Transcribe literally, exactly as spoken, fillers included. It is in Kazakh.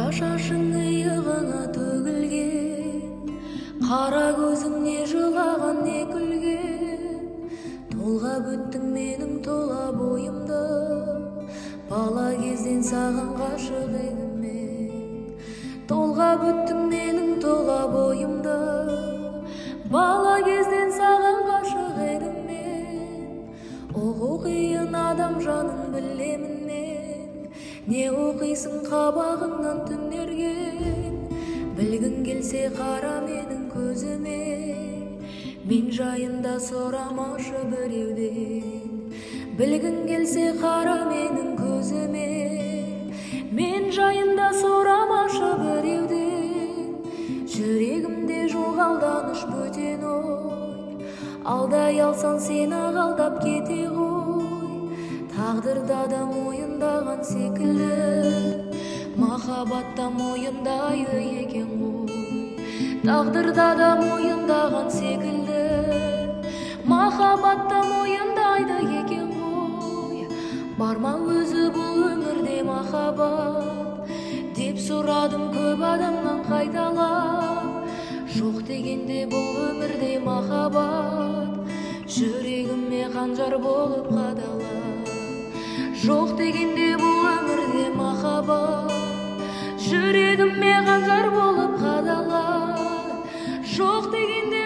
шашың иығыңа төгілген, қара көзіңне жылаған не күлген. Толғап өттің менің тола бойымды, бала кезден саған ғашық едім мен. Толғап өттің менің тола бойымды, бала кезден саған ғашық едім мен. Оқу қиын адам жанын білемін мен, не оқисың қабағыңнан түнерген. Білгің келсе қара менің көзіме, мен жайында сұрамашы біреуден. Білгің келсе қара менің көзіме, мен жайында сұрамашы біреуден. Жүрегімде жоқ алданыш бөтен ой, алдай алсаң сен алдап кете ғой. Тағдырда да мойындаған секілді, махаббатта мойындайды екен ғой. Тағдырда да мойындаған секілді, махаббатта мойындайды екен ғой. Бар ма өзі бұл өмірде махаббат, деп сұрадым көп адамнан қайталап. Жоқ дегенде бұл өмірде махаббат, жүрегіме қанжар болып қадалып. Жоқ дегенде бұл өмірде махаббат, жүрегіме қанжар болып қадалып. Жоқ дегенде